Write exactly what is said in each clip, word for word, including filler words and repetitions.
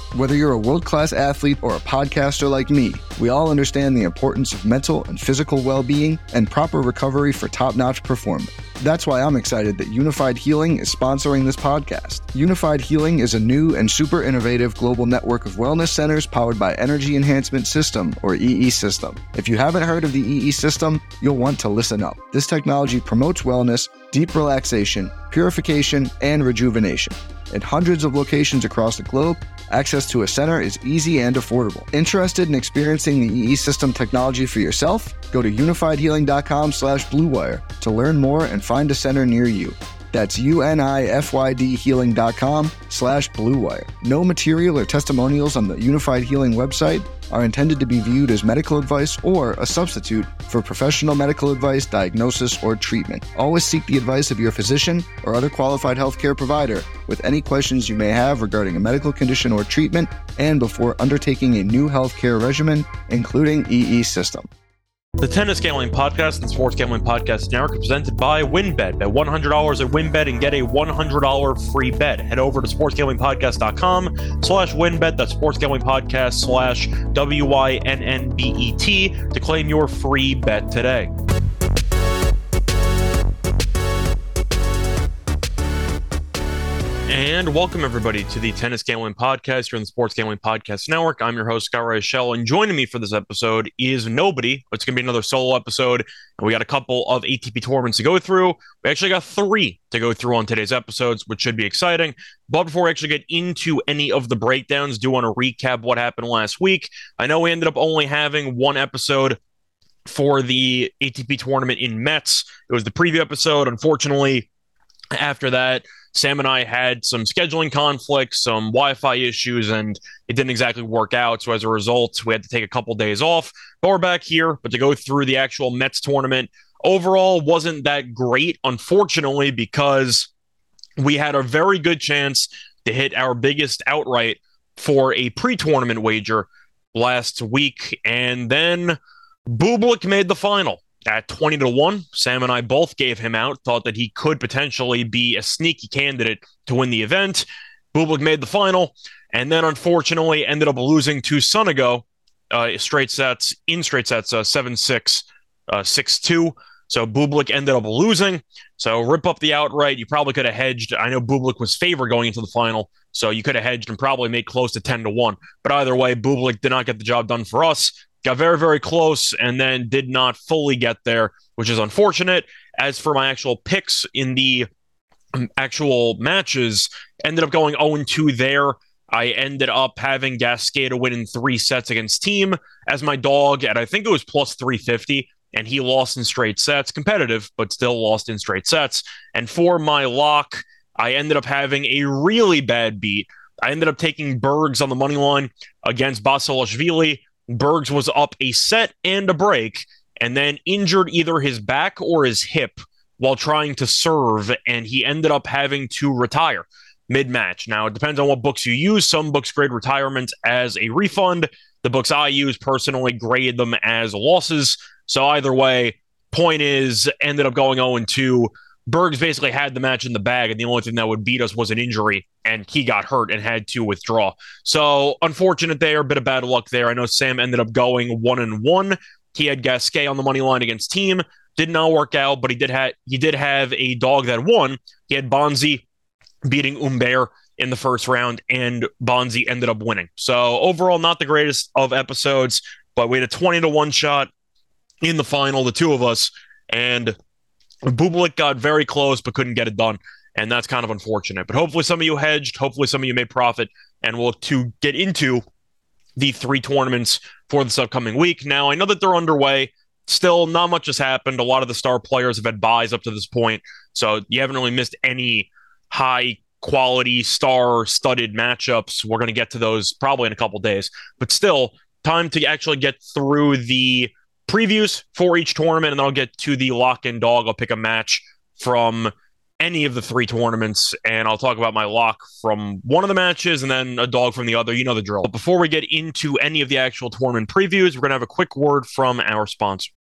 Whether you're a world-class athlete or a podcaster like me, we all understand the importance of mental and physical well-being and proper recovery for top-notch performance. That's why I'm excited that Unified Healing is sponsoring this podcast. Unified Healing is a new and super innovative global network of wellness centers powered by Energy Enhancement System, or E E System. If you haven't heard of the E E System, you'll want to listen up. This technology promotes wellness, deep relaxation, purification, and rejuvenation. In hundreds of locations across the globe, access to a center is easy and affordable. Interested in experiencing the E E System technology for yourself? Go to unified healing dot com slash blue wire to learn more and find a center near you. That's unified healing dot com slash blue wire. No material or testimonials on the Unified Healing website are intended to be viewed as medical advice or a substitute for professional medical advice, diagnosis, or treatment. Always seek the advice of your physician or other qualified healthcare provider with any questions you may have regarding a medical condition or treatment and before undertaking a new healthcare regimen, including E E System. The Tennis Gambling Podcast and Sports Gambling Podcast Network are presented by WynnBET. Bet one hundred dollars at WynnBET and get a one hundred dollars free bet. Head over to sports gambling podcast dot com slash WynnBET. That's sports gambling podcast slash W Y N N B E T to claim your free bet today. And welcome, everybody, to the Tennis Gambling Podcast here on the Sports Gambling Podcast Network. I'm your host, Scott Reichel, and joining me for this episode is nobody. It's going to be another solo episode, and we got a couple of A T P tournaments to go through. We actually got three to go through on today's episodes, which should be exciting. But before we actually get into any of the breakdowns, do want to recap what happened last week. I know we ended up only having one episode for the A T P tournament in Metz. It was the preview episode. Unfortunately, after that, Sam and I had some scheduling conflicts, some Wi-Fi issues, and it didn't exactly work out. So as a result, we had to take a couple days off. But we're back here. But to go through the actual Metz tournament, overall wasn't that great, unfortunately, because we had a very good chance to hit our biggest outright for a pre-tournament wager last week. And then Bublik made the final at twenty to one. Sam and I both gave him out, thought that he could potentially be a sneaky candidate to win the event. Bublik made the final, and then unfortunately ended up losing to Sonego uh, straight sets, in straight sets, uh, seven six, uh, six two. So Bublik ended up losing. So rip up the outright. You probably could have hedged. I know Bublik was favored going into the final, so you could have hedged and probably made close to ten to one. But either way, Bublik did not get the job done for us. Got very, very close and then did not fully get there, which is unfortunate. As for my actual picks in the actual matches, ended up going oh and two there. I ended up having Gasquet to win in three sets against Thiem as my dog, and I think it was plus three fifty, and he lost in straight sets. Competitive, but still lost in straight sets. And for my lock, I ended up having a really bad beat. I ended up taking Bergs on the money line against Basilashvili. Bergs was up a set and a break, and then injured either his back or his hip while trying to serve, and he ended up having to retire mid-match. Now, it depends on what books you use. Some books grade retirement as a refund. The books I use personally grade them as losses. So either way, point is, ended up going oh and two. Bergs basically had the match in the bag, and the only thing that would beat us was an injury, and he got hurt and had to withdraw. So unfortunate there, a bit of bad luck there. I know Sam ended up going one and one. He had Gasquet on the money line against Thiem. Did not work out, but he did have he did have a dog that won. He had Bonzi beating Humbert in the first round, and Bonzi ended up winning. So overall, not the greatest of episodes, but we had a twenty to one shot in the final, the two of us, and Bublik got very close but couldn't get it done, and that's kind of unfortunate. But hopefully some of you hedged, hopefully some of you made profit, and we'll to get into the three tournaments for this upcoming week. Now, I know that they're underway. Still, not much has happened. A lot of the star players have had buys up to this point, so you haven't really missed any high-quality, star-studded matchups. We're going to get to those probably in a couple days. But still, time to actually get through the previews for each tournament, and then I'll get to the lock and dog. I'll pick a match from any of the three tournaments, and I'll talk about my lock from one of the matches and then a dog from the other. You know the drill. But before we get into any of the actual tournament previews, we're going to have a quick word from our sponsor.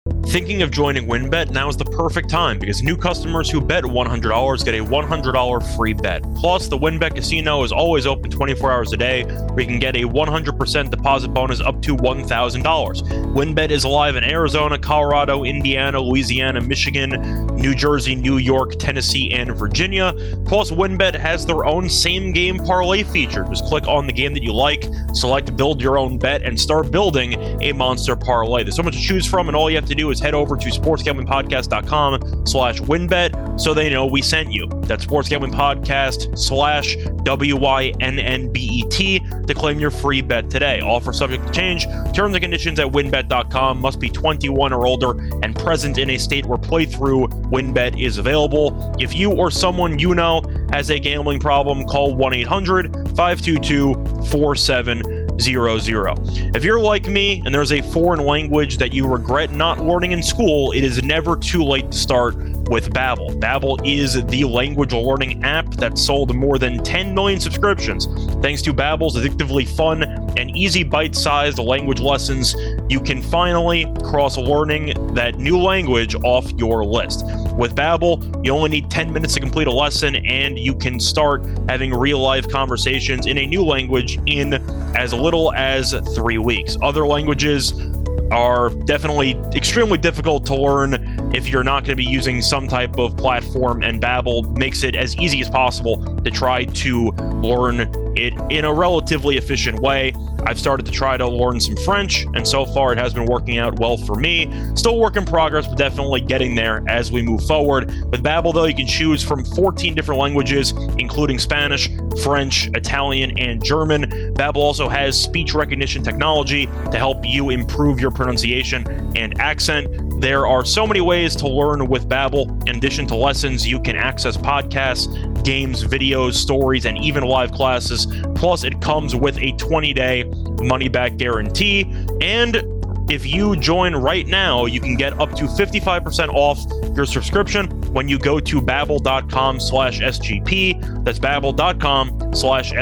Thinking of joining WynnBET? Now is the perfect time because new customers who bet one hundred dollars get a one hundred dollars free bet. Plus, the WynnBET Casino is always open twenty-four hours a day, where you can get a one hundred percent deposit bonus up to one thousand dollars. WynnBET is live in Arizona, Colorado, Indiana, Louisiana, Michigan, New Jersey, New York, Tennessee, and Virginia. Plus, WynnBET has their own same-game parlay feature. Just click on the game that you like, select build your own bet, and start building a monster parlay. There's so much to choose from, and all you have to do is head over to sportsgamblingpodcast.com slash WynnBET so they know we sent you. That's sportsgamblingpodcast slash W Y N N B E T to claim your free bet today. Offer subject to change. Terms and conditions at wynnbet dot com. Must be twenty-one or older and present in a state where playthrough WynnBET is available. If you or someone you know has a gambling problem, call one eight hundred five two two four seven zero zero. If you're like me and there's a foreign language that you regret not learning in school, it is never too late to start with Babbel. Babbel is the language learning app that sold more than ten million subscriptions. Thanks to Babbel's addictively fun and easy bite-sized language lessons, you can finally cross learning that new language off your list. With Babbel, you only need ten minutes to complete a lesson, and you can start having real-life conversations in a new language in as little as three weeks. Other languages are definitely extremely difficult to learn if you're not going to be using some type of platform, and Babbel makes it as easy as possible to try to learn it in a relatively efficient way. I've started to try to learn some French, and so far it has been working out well for me. Still work in progress, but definitely getting there as we move forward. With Babbel, though, you can choose from fourteen different languages, including Spanish, French, Italian, and German. Babbel also has speech recognition technology to help you improve your pronunciation and accent. There are so many ways to learn with Babbel. In addition to lessons, you can access podcasts, games, videos, stories, and even live classes. Plus, it comes with a twenty-day money-back guarantee. And if you join right now, you can get up to fifty-five percent off your subscription when you go to babbel.com slash SGP. That's babbel.com slash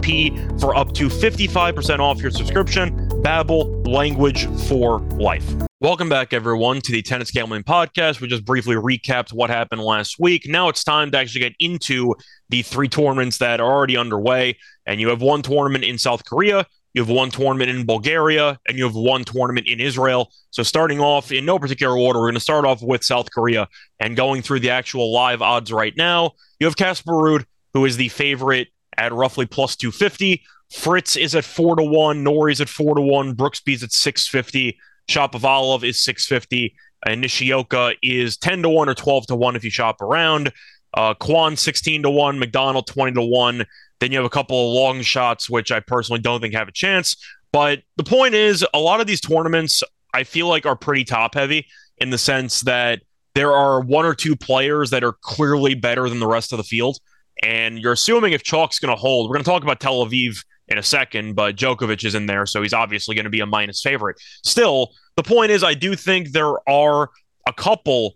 SGP for up to fifty-five percent off your subscription. Babbel, language for life. Welcome back, everyone, to the Tennis Gambling Podcast. We just briefly recapped what happened last week. Now it's time to actually get into the three tournaments that are already underway. And you have one tournament in South Korea, you have one tournament in Bulgaria, and you have one tournament in Israel. So starting off in no particular order, we're going to start off with South Korea and going through the actual live odds right now. You have Casper Ruud, who is the favorite at roughly plus two fifty. Fritz is at four to one. Norrie's at four to one. Brooksby's at six fifty. Shapovalov is six fifty, and Nishioka is ten to one or twelve to one if you shop around. Uh, Kwan sixteen to one, McDonald twenty to one. Then you have a couple of long shots, which I personally don't think have a chance. But the point is, a lot of these tournaments, I feel like, are pretty top heavy in the sense that there are one or two players that are clearly better than the rest of the field. And you're assuming if Chalk's going to hold, we're going to talk about Tel Aviv in a second, but Djokovic is in there, so he's obviously going to be a minus favorite. Still, the point is, I do think there are a couple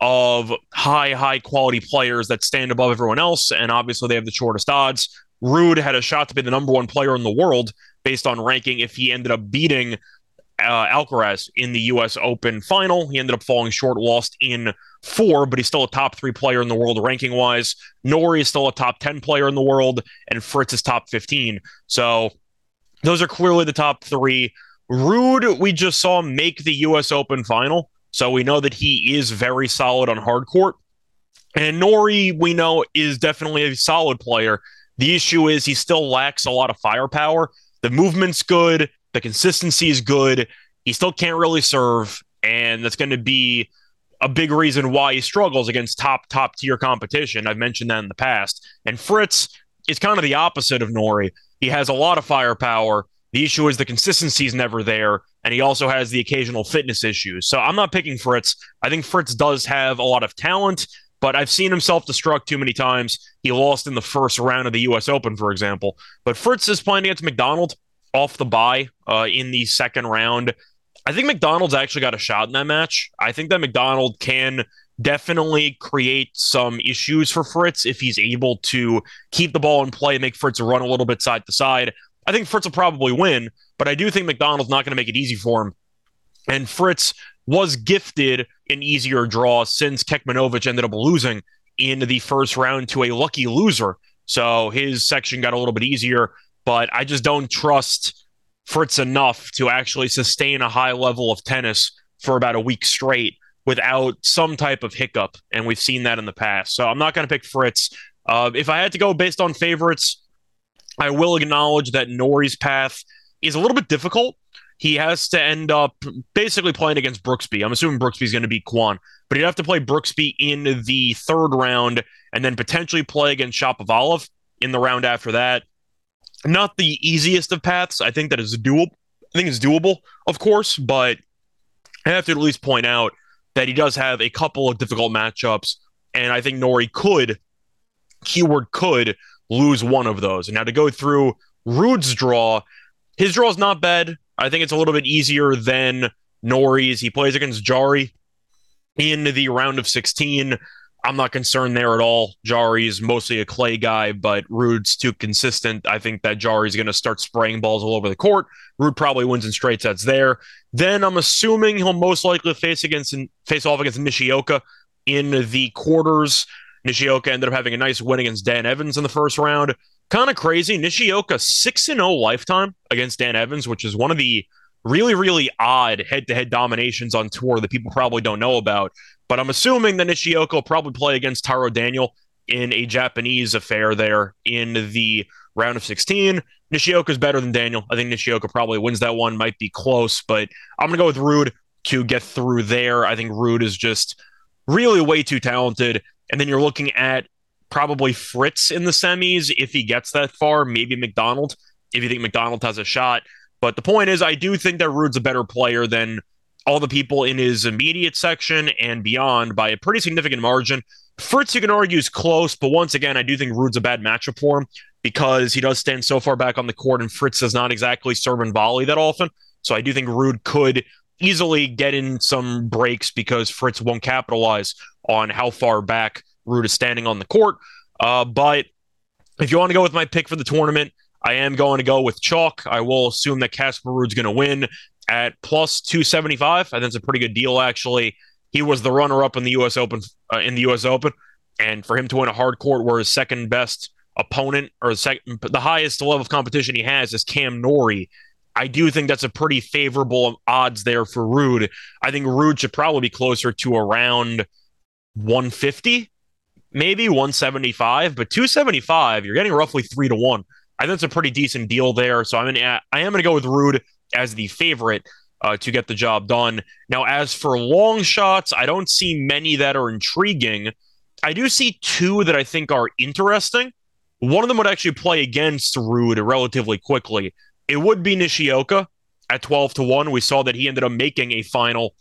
of high, high quality players that stand above everyone else, and obviously they have the shortest odds. Ruud had a shot to be the number one player in the world based on ranking if he ended up beating uh, Alcaraz in the U S Open final. He ended up falling short, lost in four, but he's still a top three player in the world ranking-wise. Norrie is still a top ten player in the world, and Fritz is top fifteen. So those are clearly the top three. Ruud, we just saw make the U S Open final, so we know that he is very solid on hard court. And Norrie, we know, is definitely a solid player. The issue is he still lacks a lot of firepower. The movement's good. The consistency is good. He still can't really serve, and that's going to be a big reason why he struggles against top, top tier competition. I've mentioned that in the past. And Fritz is kind of the opposite of Norrie. He has a lot of firepower. The issue is the consistency is never there, and he also has the occasional fitness issues. So I'm not picking Fritz. I think Fritz does have a lot of talent, but I've seen him self-destruct too many times. He lost in the first round of the U S Open, for example. But Fritz is playing against McDonald off the bye uh, in the second round. I think McDonald's actually got a shot in that match. I think that McDonald can definitely create some issues for Fritz if he's able to keep the ball in play and make Fritz run a little bit side to side. I think Fritz will probably win, but I do think McDonald's not going to make it easy for him. And Fritz was gifted an easier draw since Kekmanovic ended up losing in the first round to a lucky loser. So his section got a little bit easier, but I just don't trust Fritz enough to actually sustain a high level of tennis for about a week straight without some type of hiccup, and we've seen that in the past. So I'm not going to pick Fritz. Uh, if I had to go based on favorites, I will acknowledge that Norrie's path is a little bit difficult. He has to end up basically playing against Brooksby. I'm assuming Brooksby's going to beat Kwon, but he'd have to play Brooksby in the third round and then potentially play against Shapovalov in the round after that. Not the easiest of paths. I think that is doable. I think it's doable, of course, but I have to at least point out that he does have a couple of difficult matchups, and I think Norrie could, keyword could, lose one of those. And now to go through Ruud's draw, his draw is not bad. I think it's a little bit easier than Norrie's. He plays against Jarry in the round of sixteen. I'm not concerned there at all. Jarry's mostly a clay guy, but Ruud's too consistent. I think that Jarry's going to start spraying balls all over the court. Ruud probably wins in straight sets there. Then I'm assuming he'll most likely face against face off against Nishioka in the quarters. Nishioka ended up having a nice win against Dan Evans in the first round. Kind of crazy. Nishioka six and oh lifetime against Dan Evans, which is one of the really, really odd head-to-head dominations on tour that people probably don't know about. But I'm assuming that Nishioka will probably play against Taro Daniel in a Japanese affair there in the round of sixteen. Nishioka's better than Daniel. I think Nishioka probably wins that one. Might be close, but I'm going to go with Ruud to get through there. I think Ruud is just really way too talented. And then you're looking at probably Fritz in the semis if he gets that far. Maybe McDonald if you think McDonald has a shot. But the point is, I do think that Ruud's a better player than all the people in his immediate section and beyond by a pretty significant margin. Fritz, you can argue, is close, but once again, I do think Ruud's a bad matchup for him because he does stand so far back on the court, and Fritz does not exactly serve and volley that often. So I do think Ruud could easily get in some breaks because Fritz won't capitalize on how far back Ruud is standing on the court. Uh, but if you want to go with my pick for the tournament, I am going to go with chalk. I will assume that Casper Ruud's going to win at plus two seventy-five. I think it's a pretty good deal, actually. He was the runner-up in the U S Open, uh, in the U S Open, and for him to win a hard court where his second best opponent or the, second, the highest level of competition he has is Cam Norrie, I do think that's a pretty favorable odds there for Ruud. I think Ruud should probably be closer to around one fifty, maybe one seventy-five, but two seventy-five, you're getting roughly three to one. I think it's a pretty decent deal there. So I'm gonna, I am going to go with Ruud as the favorite uh, to get the job done. Now, as for long shots, I don't see many that are intriguing. I do see two that I think are interesting. One of them would actually play against Ruud relatively quickly. It would be Nishioka at twelve to one. We saw that he ended up making a final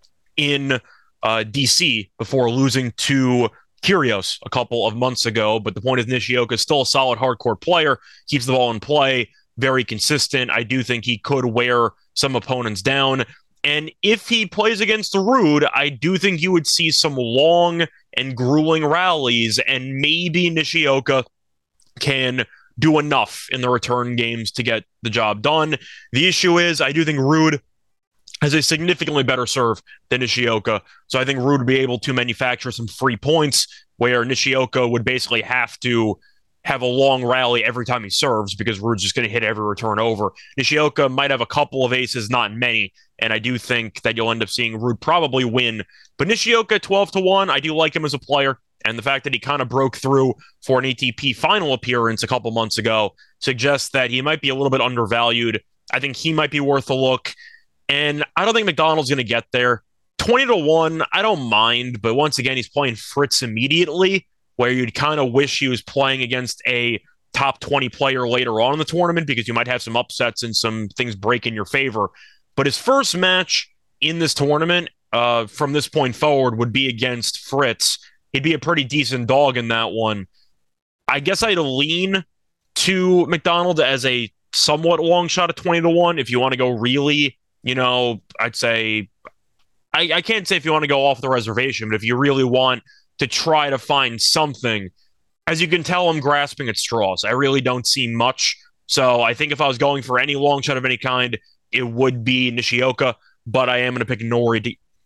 in uh, D C before losing to Kyrgios a couple of months ago. But the point is, Nishioka is still a solid hardcore player, keeps the ball in play, very consistent. I do think he could wear some opponents down. And if he plays against Ruud, I do think you would see some long and grueling rallies, and maybe Nishioka can do enough in the return games to get the job done. The issue is, I do think Ruud has a significantly better serve than Nishioka. So I think Ruud would be able to manufacture some free points where Nishioka would basically have to have a long rally every time he serves because Ruud's just going to hit every return over. Nishioka might have a couple of aces, not many, and I do think that you'll end up seeing Ruud probably win. But Nishioka, twelve to one, I do like him as a player, and the fact that he kind of broke through for an A T P final appearance a couple months ago suggests that he might be a little bit undervalued. I think he might be worth a look, and I don't think McDonald's going to get there. twenty to one, I don't mind, but once again, he's playing Fritz immediately, where you'd kind of wish he was playing against a top twenty player later on in the tournament because you might have some upsets and some things break in your favor. But his first match in this tournament uh, from this point forward would be against Fritz. He'd be a pretty decent dog in that one. I guess I'd lean to McDonald as a somewhat long shot at twenty to one. If you want to go really, you know, I'd say, I, I can't say if you want to go off the reservation, but if you really want to try to find something, as you can tell, I'm grasping at straws. I really don't see much. So I think if I was going for any long shot of any kind, it would be Nishioka, but I am going to pick Norrie to,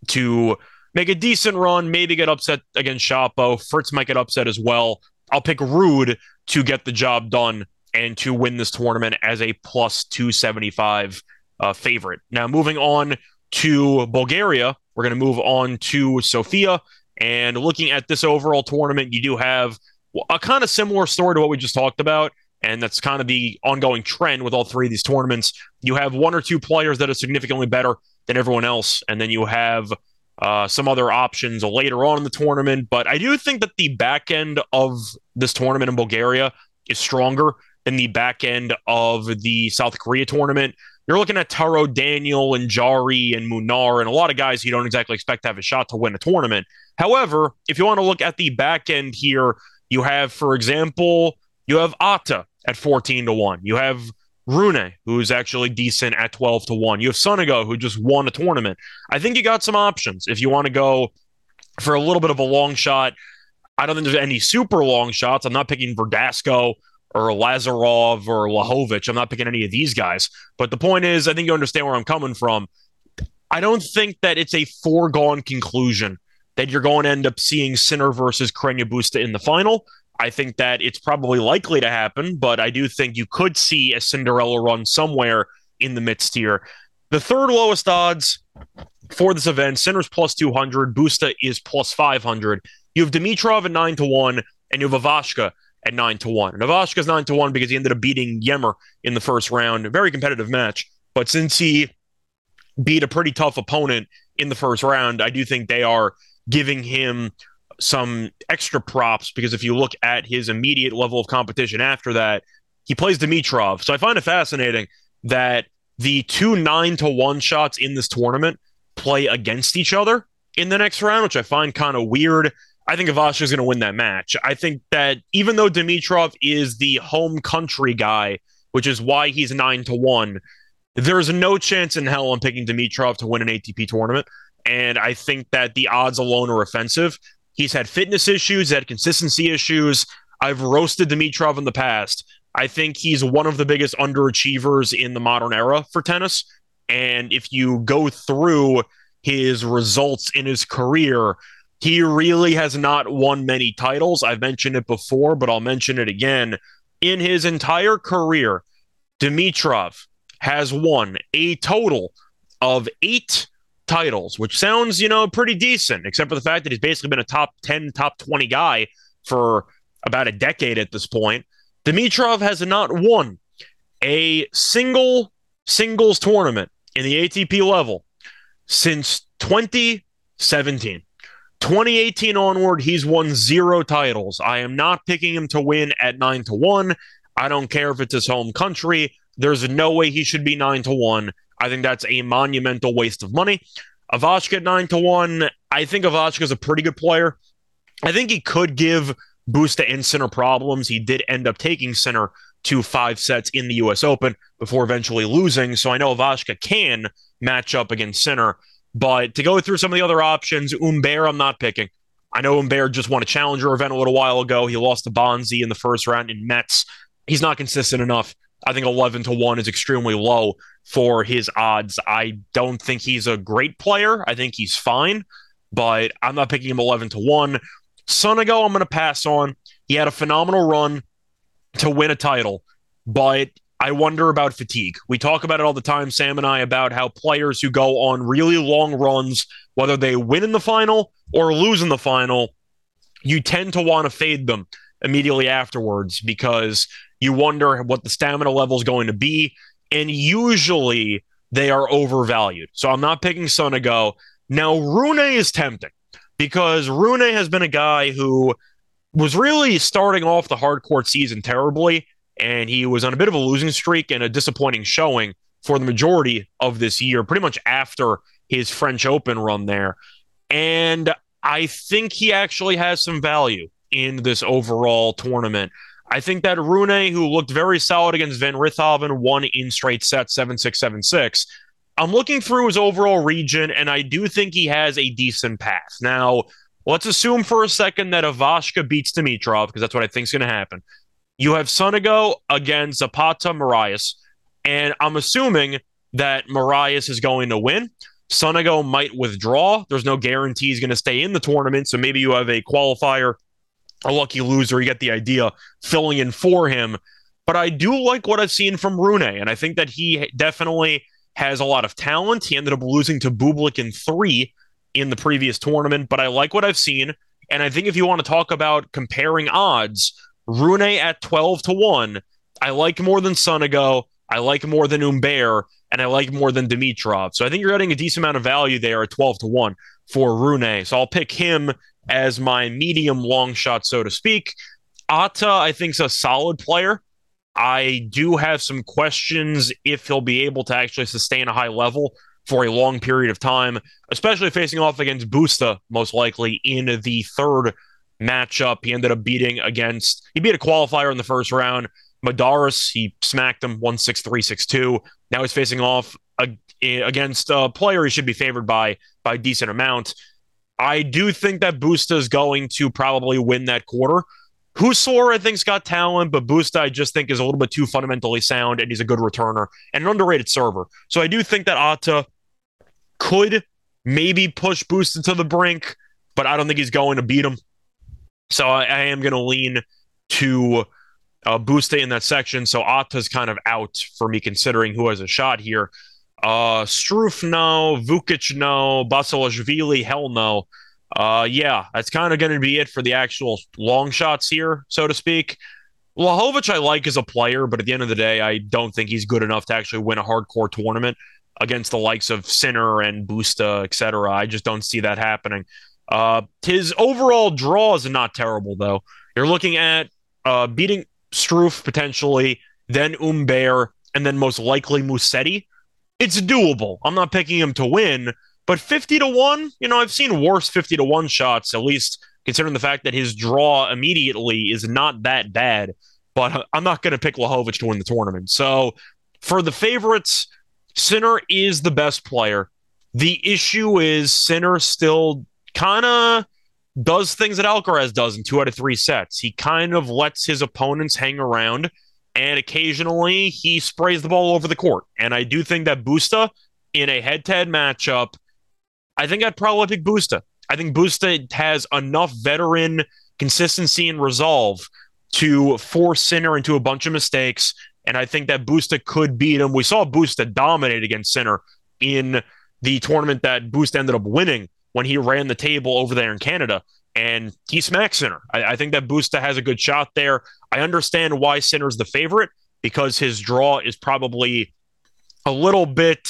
to make a decent run, maybe get upset against Shapo. Fritz might get upset as well. I'll pick Ruud to get the job done and to win this tournament as a plus two seventy-five uh, favorite. Now, moving on to Bulgaria, we're going to move on to Sofia. And looking at this overall tournament, you do have a kind of similar story to what we just talked about. And that's kind of the ongoing trend with all three of these tournaments. You have one or two players that are significantly better than everyone else. And then you have uh, some other options later on in the tournament. But I do think that the back end of this tournament in Bulgaria is stronger than the back end of the South Korea tournament. You're looking at Taro Daniel and Jari and Munar and a lot of guys you don't exactly expect to have a shot to win a tournament. However, if you want to look at the back end here, you have, for example, you have Atta at fourteen to one. You have Rune, who's actually decent at twelve to one. You have Sonego, who just won a tournament. I think you got some options if you want to go for a little bit of a long shot. I don't think there's any super long shots. I'm not picking Verdasco or Lazarov or Lahovic. I'm not picking any of these guys. But the point is, I think you understand where I'm coming from. I don't think that it's a foregone conclusion that you're going to end up seeing Sinner versus Carreño Busta in the final. I think that it's probably likely to happen, but I do think you could see a Cinderella run somewhere in the midst here. The third lowest odds for this event, Sinner's plus two hundred, Busta is plus five hundred. You have Dimitrov at nine to one, and you have Ivashka at nine to one. And Ivashka's nine to one because he ended up beating Yemmer in the first round. A very competitive match. But since he beat a pretty tough opponent in the first round, I do think they are giving him some extra props, because if you look at his immediate level of competition after that, he plays Dimitrov. So I find it fascinating that the two nine to one shots in this tournament play against each other in the next round, which I find kind of weird. I think Ivashka is going to win that match. I think that even though Dimitrov is the home country guy, which is why he's nine to one, there's no chance in hell I'm picking Dimitrov to win an A T P tournament. And I think that the odds alone are offensive. He's had fitness issues, had consistency issues. I've roasted Dimitrov in the past. I think he's one of the biggest underachievers in the modern era for tennis. And if you go through his results in his career, he really has not won many titles. I've mentioned it before, but I'll mention it again. In his entire career, Dimitrov has won a total of eight titles, which sounds, you know, pretty decent, except for the fact that he's basically been a top ten, top twenty guy for about a decade at this point. Dimitrov has not won a single singles tournament in the A T P level since twenty seventeen. twenty eighteen onward, he's won zero titles. I am not picking him to win at nine to one. I don't care if it's his home country. There's no way he should be nine to one. I think that's a monumental waste of money. Ivashka at nine to one. I think Ivashka is a pretty good player. I think he could give Busta and Sinner problems. He did end up taking Sinner to five sets in the U S Open before eventually losing. So I know Ivashka can match up against Sinner. But to go through some of the other options, Humbert, I'm not picking. I know Humbert just won a challenger event a little while ago. He lost to Bonzi in the first round in Metz. He's not consistent enough. I think eleven to one is extremely low for his odds. I don't think he's a great player. I think he's fine, but I'm not picking him eleven to one. Sonego, I'm going to pass on. He had a phenomenal run to win a title, but I wonder about fatigue. We talk about it all the time, Sam and I, about how players who go on really long runs, whether they win in the final or lose in the final, you tend to want to fade them immediately afterwards because you wonder what the stamina level is going to be, and usually they are overvalued. So I'm not picking Sonego. Now, Rune is tempting because Rune has been a guy who was really starting off the hard court season terribly, and he was on a bit of a losing streak and a disappointing showing for the majority of this year, pretty much after his French Open run there. And I think he actually has some value in this overall tournament. I think that Rune, who looked very solid against Van Rithoven, won in straight sets, seven six, seven six. I'm looking through his overall region, and I do think he has a decent path. Now, let's assume for a second that Ivashka beats Dimitrov, because that's what I think is going to happen. You have Sonego against Zapata, Marias, and I'm assuming that Marias is going to win. Sonego might withdraw. There's no guarantee he's going to stay in the tournament. So maybe you have a qualifier, a lucky loser. You get the idea, filling in for him. But I do like what I've seen from Rune, and I think that he definitely has a lot of talent. He ended up losing to Bublik in three in the previous tournament, but I like what I've seen. And I think if you want to talk about comparing odds, Rune at twelve to one, I like more than Sonego, I like more than Humbert, and I like more than Dimitrov. So I think you're getting a decent amount of value there at twelve to one for Rune. So I'll pick him as my medium long shot, so to speak. Atta, I think, is a solid player. I do have some questions if he'll be able to actually sustain a high level for a long period of time, especially facing off against Busta, most likely, in the third matchup. He ended up beating against, he beat a qualifier in the first round. Madaris, he smacked him one six three, six two. Now he's facing off a, against a player he should be favored by by a decent amount. I do think that Busta is going to probably win that quarter. Husler, I think's got talent, but Busta, I just think, is a little bit too fundamentally sound, and he's a good returner and an underrated server. So I do think that Atta could maybe push Busta to the brink, but I don't think he's going to beat him. So I, I am going to lean to uh, Busta in that section. So Atta's kind of out for me, considering who has a shot here. Uh, Struff, no. Vukic, no. Basilashvili, hell no. Uh, yeah, that's kind of going to be it for the actual long shots here, so to speak. Lajovic I like as a player, but at the end of the day, I don't think he's good enough to actually win a hardcore tournament against the likes of Sinner and Busta, et cetera. I just don't see that happening. Uh, his overall draw is not terrible, though. You're looking at uh, beating Struff, potentially, then Humbert, and then most likely Musetti. It's doable. I'm not picking him to win, but fifty to one, you know, I've seen worse fifty to one shots, at least considering the fact that his draw immediately is not that bad. But I'm not going to pick Lajovic to win the tournament. So for the favorites, Sinner is the best player. The issue is Sinner still kind of does things that Alcaraz does in two out of three sets. He kind of lets his opponents hang around, and occasionally he sprays the ball over the court. And I do think that Busta, in a head-to-head matchup, I think I'd probably pick Busta. I think Busta has enough veteran consistency and resolve to force Sinner into a bunch of mistakes, and I think that Busta could beat him. We saw Busta dominate against Sinner in the tournament that Busta ended up winning when he ran the table over there in Canada, and he smacked Sinner. I, I think that Busta has a good shot there. I understand why Sinner's the favorite, because his draw is probably a little bit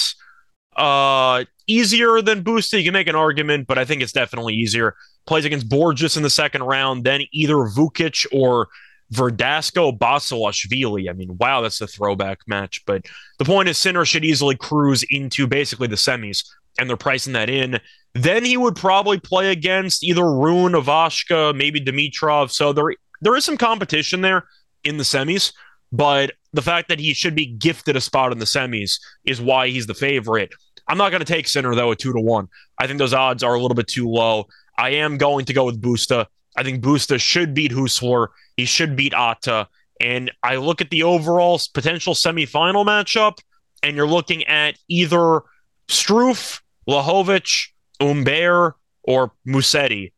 uh, easier than Busta. You can make an argument, but I think it's definitely easier. Plays against Borges in the second round, then either Vukic or Verdasco Basilashvili. I mean, wow, that's a throwback match. But the point is, Sinner should easily cruise into basically the semis, and they're pricing that in. Then he would probably play against either Rune, Ivashka, maybe Dimitrov. So there, there is some competition there in the semis, but the fact that he should be gifted a spot in the semis is why he's the favorite. I'm not going to take Sinner, though, at two to one. I think those odds are a little bit too low. I am going to go with Busta. I think Busta should beat Husler. He should beat Atta. And I look at the overall potential semifinal matchup, and you're looking at either Struff, Lajovic, Humbert, or Musetti.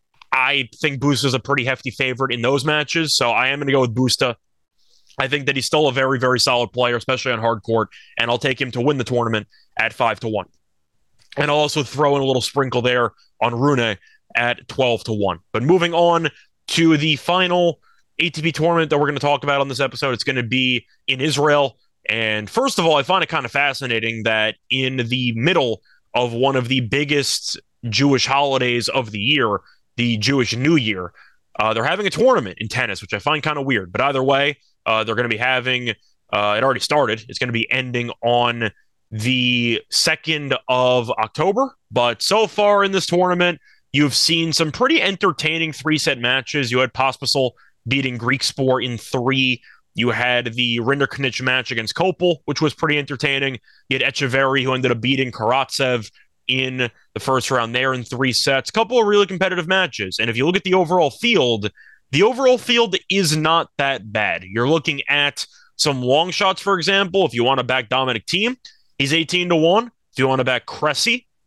I think Busta's a pretty hefty favorite in those matches, so I am going to go with Busta. I think that he's still a very, very solid player, especially on hard court, and I'll take him to win the tournament at five to one. And I'll also throw in a little sprinkle there on Rune at twelve to one. But moving on to the final A T P tournament that we're going to talk about on this episode, it's going to be in Israel. And first of all, I find it kind of fascinating that in the middle of one of the biggest Jewish holidays of the year, the Jewish New Year, uh, they're having a tournament in tennis, which I find kind of weird. But either way, uh, they're going to be having, uh, it already started, it's going to be ending on the second of October. But so far in this tournament, you've seen some pretty entertaining three-set matches. You had Pospisil beating Griekspoor in three. You had the Rinderknech match against Kopel, which was pretty entertaining. You had Echeverry, who ended up beating Karatsev in the first round there in three sets. A couple of really competitive matches. And if you look at the overall field, the overall field is not that bad. You're looking at some long shots, for example. If you want to back Dominic Thiem, he's eighteen to one. If you want to back Cressy,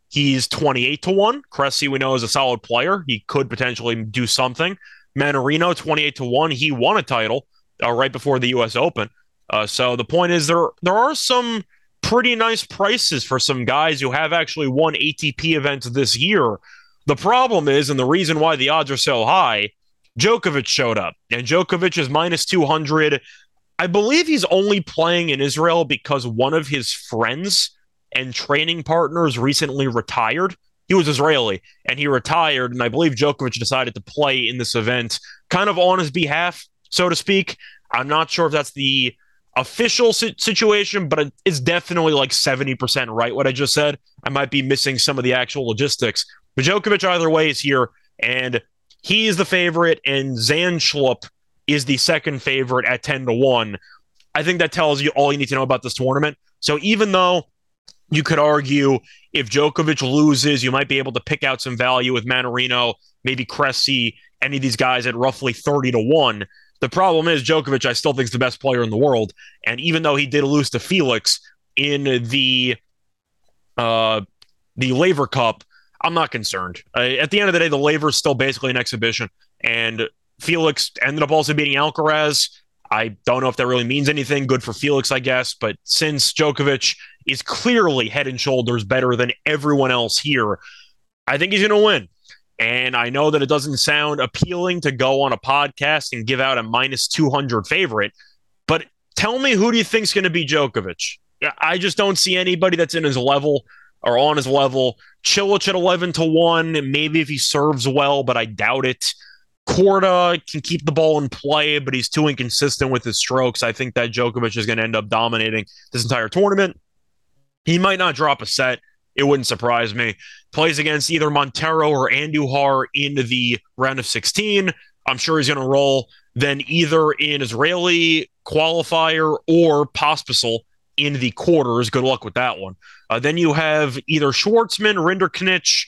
He's twenty-eight to one. Cressy, we know, is a solid player. He could potentially do something. Mannarino, twenty-eight to one. He won a title uh, right before the U S Open. Uh, so the point is there there are some pretty nice prices for some guys who have actually won A T P events this year. The problem is, and the reason why the odds are so high, Djokovic showed up. And Djokovic is minus two hundred. I believe he's only playing in Israel because one of his friends and training partners recently retired. He was Israeli, and he retired, and I believe Djokovic decided to play in this event kind of on his behalf, so to speak. I'm not sure if that's the official situation, but it's definitely like seventy percent right what I just said. I might be missing some of the actual logistics. But Djokovic, either way, is here, and he is the favorite, and Zandschulp is the second favorite at ten to one. I think that tells you all you need to know about this tournament. So even though you could argue if Djokovic loses, you might be able to pick out some value with Mannarino, maybe Cressy, any of these guys at roughly thirty to one. The problem is Djokovic, I still think, is the best player in the world. And even though he did lose to Felix in the uh, the Laver Cup, I'm not concerned. Uh, at the end of the day, the Laver is still basically an exhibition. And Felix ended up also beating Alcaraz. I don't know if that really means anything. Good for Felix, I guess. But since Djokovic is clearly head and shoulders better than everyone else here, I think he's going to win. And I know that it doesn't sound appealing to go on a podcast and give out a minus two hundred favorite, but tell me, who do you think is going to be Djokovic? I just don't see anybody that's in his level or on his level. Cilic at eleven to one, maybe if he serves well, but I doubt it. Korda can keep the ball in play, but he's too inconsistent with his strokes. I think that Djokovic is going to end up dominating this entire tournament. He might not drop a set. It wouldn't surprise me. Plays against either Montero or Andujar in the round of sixteen. I'm sure he's going to roll. Then either in Israeli qualifier or Pospisil in the quarters. Good luck with that one. Uh, then you have either Schwartzman, Rinderknech,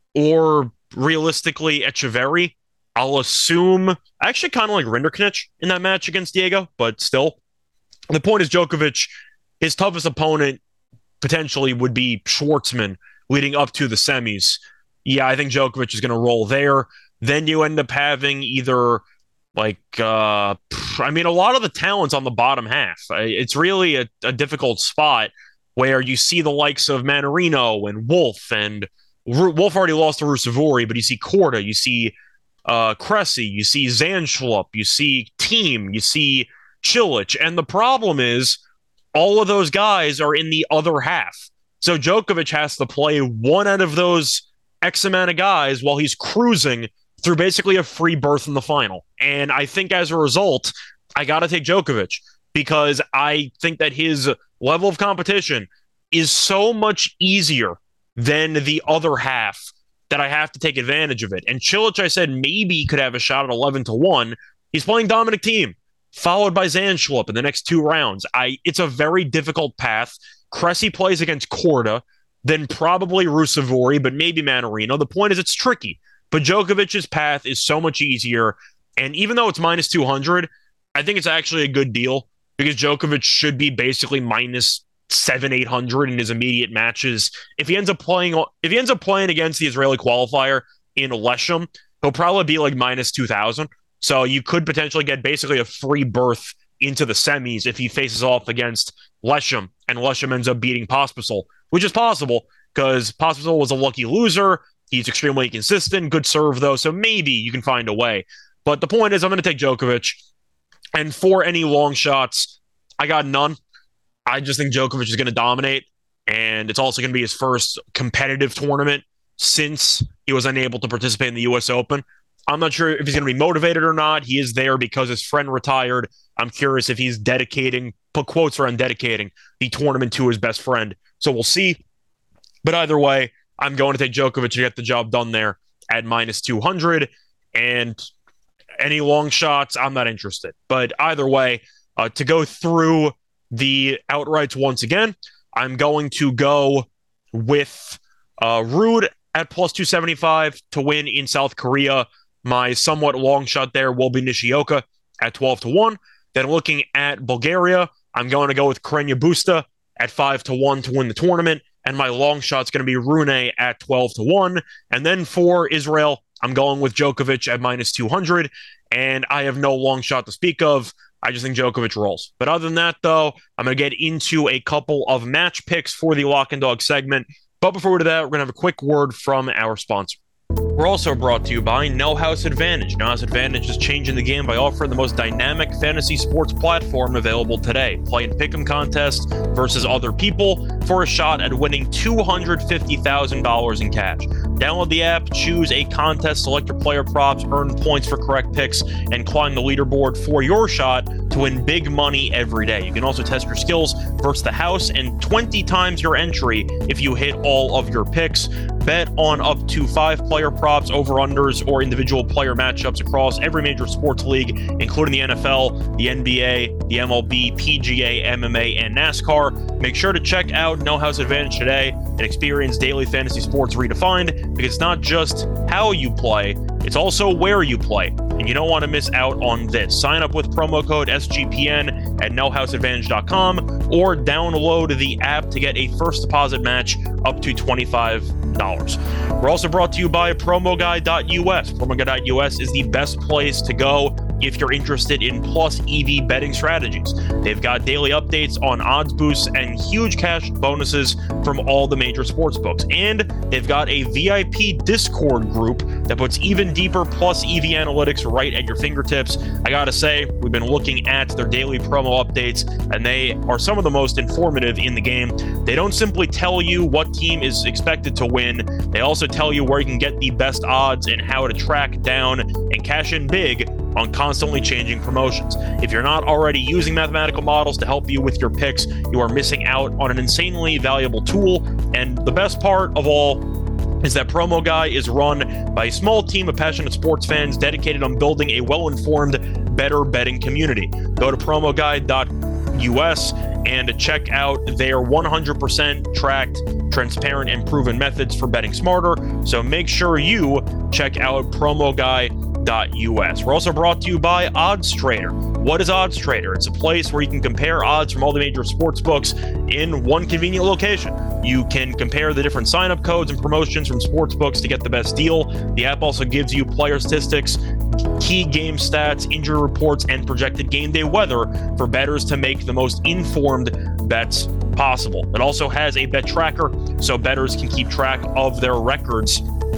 or realistically Echeverry. I'll assume, I actually kind of like Rinderknech in that match against Diego, but still. The point is Djokovic, his toughest opponent potentially would be Schwartzman leading up to the semis. Yeah, I think Djokovic is going to roll there. Then you end up having either like, uh, I mean, a lot of the talent's on the bottom half. It's really a, a difficult spot where you see the likes of Mannarino and Wolf, and Wolf already lost to Ruusuvuori, but you see Korda, you see uh, Cressy, you see Zandschulp, you see Thiem, you see Cilic. And the problem is all of those guys are in the other half. So Djokovic has to play one out of those X amount of guys while he's cruising through basically a free berth in the final. And I think as a result, I got to take Djokovic because I think that his level of competition is so much easier than the other half that I have to take advantage of it. And Cilic, I said, maybe he could have a shot at eleven to one. He's playing Dominic Thiem, followed by Zandschulp in the next two rounds. I It's a very difficult path. Cressy plays against Korda, then probably Ruusuvuori, but maybe Mannarino. The point is it's tricky. But Djokovic's path is so much easier. And even though it's minus two hundred, I think it's actually a good deal because Djokovic should be basically minus seven, eight hundred in his immediate matches. If he ends up playing, if he ends up playing against the Israeli qualifier in Lesham, he'll probably be like minus two thousand. So you could potentially get basically a free berth into the semis if he faces off against Lesham and Lesham ends up beating Pospisil, which is possible because Pospisil was a lucky loser. He's extremely consistent, good serve though, so maybe you can find a way. But the point is I'm going to take Djokovic. And for any long shots, I got none. I just think Djokovic is going to dominate. And it's also going to be his first competitive tournament since he was unable to participate in the U S Open. I'm not sure if he's going to be motivated or not. He is there because his friend retired. I'm curious if he's dedicating, put quotes around dedicating the tournament to his best friend. So we'll see. But either way, I'm going to take Djokovic to get the job done there at minus two hundred. And any long shots, I'm not interested. But either way, uh, to go through the outrights once again, I'm going to go with uh, Ruud at plus two seventy-five to win in South Korea. My somewhat long shot there will be Nishioka at twelve to one. Then looking at Bulgaria, I'm going to go with Carreño Busta at five to one to win the tournament. And my long shot's going to be Rune at twelve to one. And then for Israel, I'm going with Djokovic at minus two hundred. And I have no long shot to speak of. I just think Djokovic rolls. But other than that, though, I'm going to get into a couple of match picks for the Lock and Dog segment. But before we do that, we're going to have a quick word from our sponsor. We're also brought to you by No House Advantage. No House Advantage is changing the game by offering the most dynamic fantasy sports platform available today. Play in pick'em contests versus other people for a shot at winning two hundred fifty thousand dollars in cash. Download the app, choose a contest, select your player props, earn points for correct picks, and climb the leaderboard for your shot to win big money every day. You can also test your skills versus the house and twenty times your entry if you hit all of your picks. Bet on up to five player props, over-unders, or individual player matchups across every major sports league, including the N F L, the N B A, the M L B, P G A, M M A, and NASCAR. Make sure to check out No House Advantage today and experience daily fantasy sports redefined, because it's not just how you play, it's also where you play. And you don't want to miss out on this. Sign up with promo code S G P N at no house advantage dot com or download the app to get a first deposit match up to twenty-five dollars. We're also brought to you by promo guy dot U S. promo guy dot U S is the best place to go if you're interested in plus E V betting strategies. They've got daily updates on odds boosts and huge cash bonuses from all the major sports books. And they've got a V I P Discord group that puts even deeper plus E V analytics right at your fingertips. I gotta say, we've been looking at their daily promo updates, and they are some of the most informative in the game. They don't simply tell you what team is expected to win, they also tell you where you can get the best odds and how to track down and cash in big on constantly changing promotions. If you're not already using mathematical models to help you with your picks, you are missing out on an insanely valuable tool. And the best part of all is that Promo Guy is run by a small team of passionate sports fans dedicated on building a well-informed, better betting community. Go to promo guy dot U S and check out their one hundred percent tracked, transparent, and proven methods for betting smarter. So make sure you check out promo guy dot U S. We're also brought to you by OddsTrader. What is OddsTrader? It's a place where you can compare odds from all the major sports books in one convenient location. You can compare the different sign-up codes and promotions from sports books to get the best deal. The app also gives you player statistics, key game stats, injury reports, and projected game day weather for bettors to make the most informed bets possible. It also has a bet tracker so bettors can keep track of their records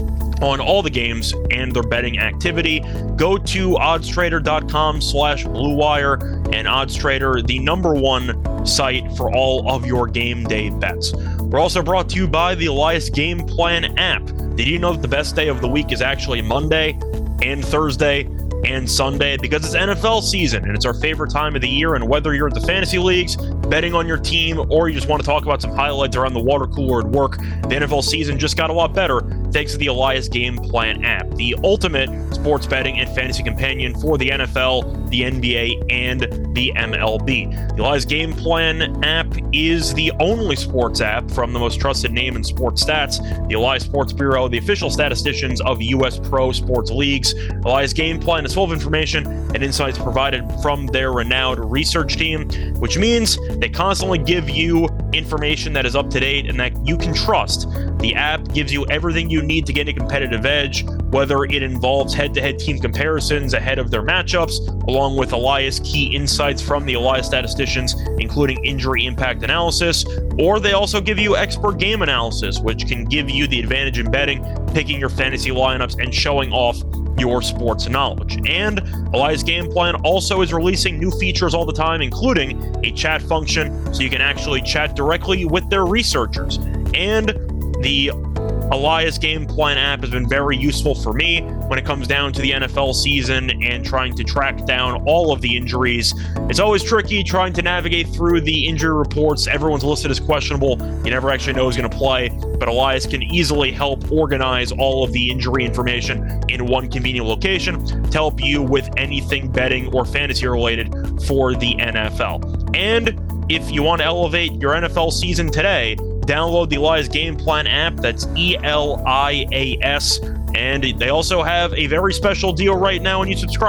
on all the games and their betting activity. Go to oddstrader.com slash blue wire and OddsTrader, the number one site for all of your game day bets. We're also brought to you by the Elias Game Plan app. Did you know that the best day of the week is actually Monday and Thursday and Sunday? Because it's N F L season and it's our favorite time of the year. And whether you're at the fantasy leagues, betting on your team, or you just want to talk about some highlights around the water cooler at work, the N F L season just got a lot better thanks to the Elias Game Plan app, the ultimate sports betting and fantasy companion for the N F L, the N B A, and the M L B. The Elias Game Plan app is the only sports app from the most trusted name in sports stats, the Elias Sports Bureau, the official statisticians of U S pro sports leagues. Elias Game Plan is full of information and insights provided from their renowned research team, which means they constantly give you information that is up to date and that you can trust. The app gives you everything you need to get a competitive edge, whether it involves head-to-head team comparisons ahead of their matchups, along with Elias key insights from the Elias statisticians, including injury impact analysis, or they also give you expert game analysis, which can give you the advantage in betting, picking your fantasy lineups, and showing off your sports knowledge. And Elias Game Plan also is releasing new features all the time, including a chat function so you can actually chat directly with their researchers. And the Elias Game Plan app has been very useful for me when it comes down to the N F L season and trying to track down all of the injuries. It's always tricky trying to navigate through the injury reports. Everyone's listed as questionable. You never actually know who's going to play, but Elias can easily help organize all of the injury information in one convenient location to help you with anything betting or fantasy related for the N F L. And if you want to elevate your N F L season today, download the Elias Game Plan app. That's E L I A S. And they also have a very special deal right now when you subscribe.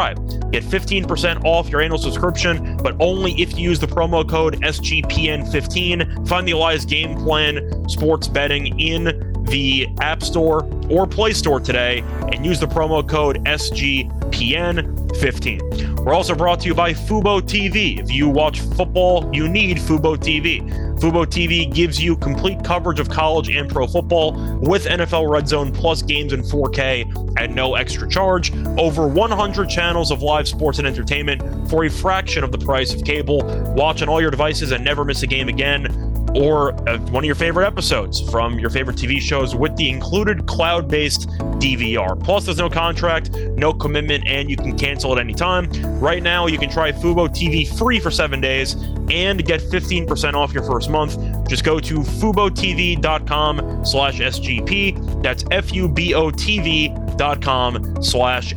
Get fifteen percent off your annual subscription, but only if you use the promo code S G P N fifteen. Find the Elias Game Plan Sports Betting in the App Store or Play Store today and use the promo code S G P N fifteen. We're also brought to you by Fubo T V. If you watch football, you need Fubo T V. Fubo T V gives you complete coverage of college and pro football with N F L Red Zone plus games in four K at no extra charge. Over one hundred channels of live sports and entertainment for a fraction of the price of cable. Watch on all your devices and never miss a game again. Or uh, one of your favorite episodes from your favorite T V shows with the included cloud-based D V R. Plus, there's no contract, no commitment, and you can cancel at any time. Right now, you can try Fubo T V free for seven days and get fifteen percent off your first month. Just go to FuboTV.com slash SGP. That's F-U-B-O-T-V dot com slash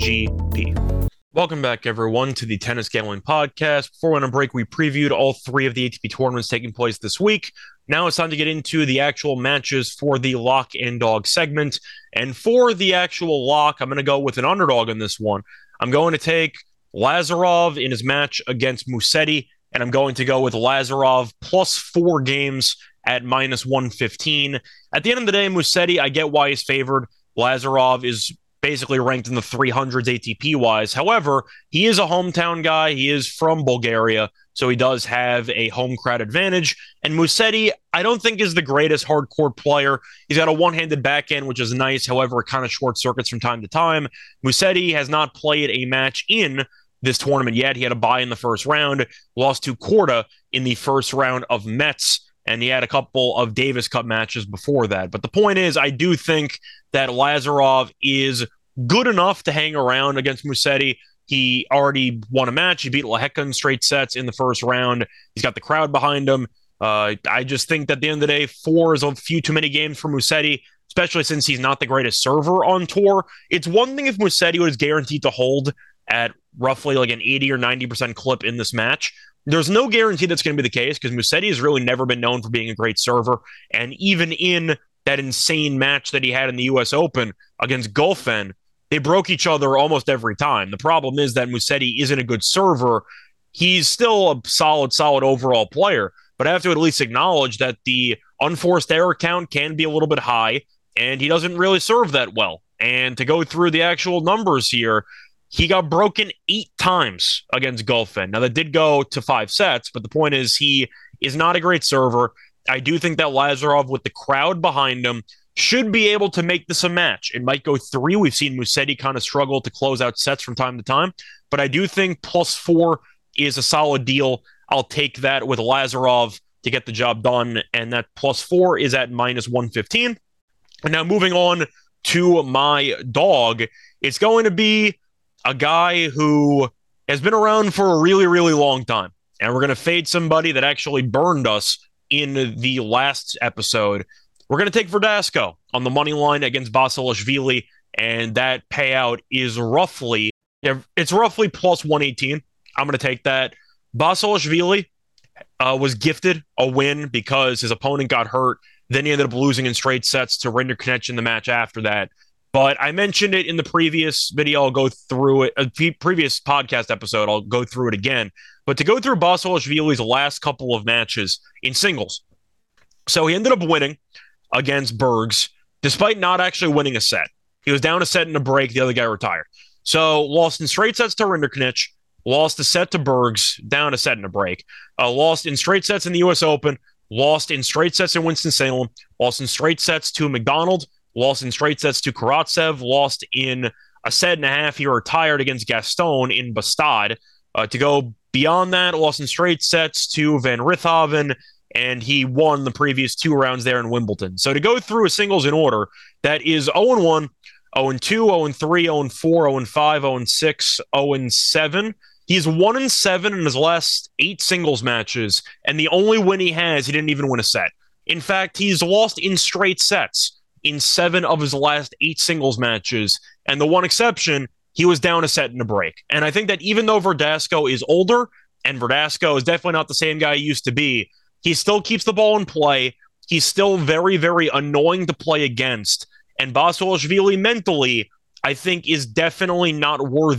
SGP. Welcome back, everyone, to the Tennis Gambling Podcast. Before we went on break, we previewed all three of the A T P tournaments taking place this week. Now it's time to get into the actual matches for the lock and dog segment. And for the actual lock, I'm going to go with an underdog in this one. I'm going to take Lazarov in his match against Musetti, and I'm going to go with Lazarov plus four games at minus one fifteen. At the end of the day, Musetti, I get why he's favored. Lazarov is basically ranked in the three hundreds A T P-wise. However, he is a hometown guy. He is from Bulgaria, so he does have a home crowd advantage. And Musetti, I don't think is the greatest hardcore player. He's got a one-handed backhand, which is nice. However, it kind of short circuits from time to time. Musetti has not played a match in this tournament yet. He had a bye in the first round, lost to Korda in the first round of Metz, and he had a couple of Davis Cup matches before that. But the point is, I do think that Lazarov is good enough to hang around against Musetti. He already won a match. He beat Lehecka in straight sets in the first round. He's got the crowd behind him. Uh, I just think that at the end of the day, four is a few too many games for Musetti, especially since he's not the greatest server on tour. It's one thing if Musetti was guaranteed to hold at roughly like an eighty or ninety percent clip in this match. There's no guarantee that's going to be the case because Musetti has really never been known for being a great server. And even in that insane match that he had in the U S Open against Goffin, they broke each other almost every time. The problem is that Musetti isn't a good server. He's still a solid, solid overall player, but I have to at least acknowledge that the unforced error count can be a little bit high, and he doesn't really serve that well. And to go through the actual numbers here, he got broken eight times against Goffin. Now, that did go to five sets, but the point is he is not a great server. I do think that Lazarov, with the crowd behind him, should be able to make this a match. It might go three. We've seen Musetti kind of struggle to close out sets from time to time, but I do think plus four is a solid deal. I'll take that with Lazarov to get the job done, and that plus four is at minus one fifteen. And now moving on to my dog, it's going to be a guy who has been around for a really, really long time. And we're going to fade somebody that actually burned us in the last episode. We're going to take Verdasco on the money line against Basilashvili, and that payout is roughly, it's roughly plus one eighteen. I'm going to take that. Basilashvili uh, was gifted a win because his opponent got hurt. Then he ended up losing in straight sets to Rinderknech in the match after that. But I mentioned it in the previous video. I'll go through it. A previous podcast episode, I'll go through it again. But to go through Basilashvili's last couple of matches in singles. So he ended up winning against Bergs, despite not actually winning a set. He was down a set in a break. The other guy retired. So lost in straight sets to Rinderknech, lost a set to Bergs, down a set in a break. Uh, lost in straight sets in the U S Open, lost in straight sets in Winston-Salem, lost in straight sets to McDonald, lost in straight sets to Karatsev, lost in a set and a half. He retired against Gaston in Bastad. Uh, to go beyond that, lost in straight sets to Van Rithoven, and he won the previous two rounds there in Wimbledon. So to go through a singles in order, that is oh and one, oh and two, oh and three, oh and four, oh and five, oh and six, oh and seven. He's one and seven in his last eight singles matches, and the only win he has, he didn't even win a set. In fact, he's lost in straight sets in seven of his last eight singles matches, and the one exception, he was down a set in a break. And I think that even though Verdasco is older, and Verdasco is definitely not the same guy he used to be, he still keeps the ball in play. He's still very, very annoying to play against. And Basilashvili mentally, I think, is definitely not worthy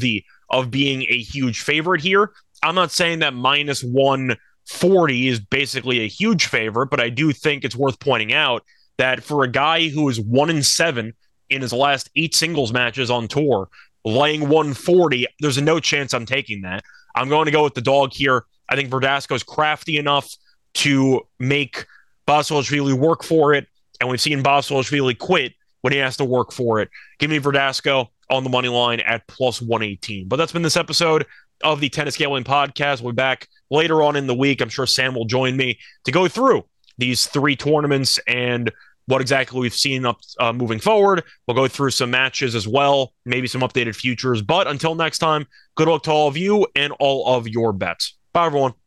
of being a huge favorite here. I'm not saying that minus one forty is basically a huge favorite, but I do think it's worth pointing out that for a guy who is one and seven in his last eight singles matches on tour, laying one forty, there's no chance I'm taking that. I'm going to go with the dog here. I think Verdasco's crafty enough to make Basilashvili work for it, and we've seen Basilashvili quit when he has to work for it. Give me Verdasco on the money line at plus one eighteen. But that's been this episode of the Tennis Gambling Podcast. We'll be back later on in the week. I'm sure Sam will join me to go through these three tournaments and what exactly we've seen up uh, moving forward. We'll go through some matches as well, maybe some updated futures. But until next time, good luck to all of you and all of your bets. Bye, everyone.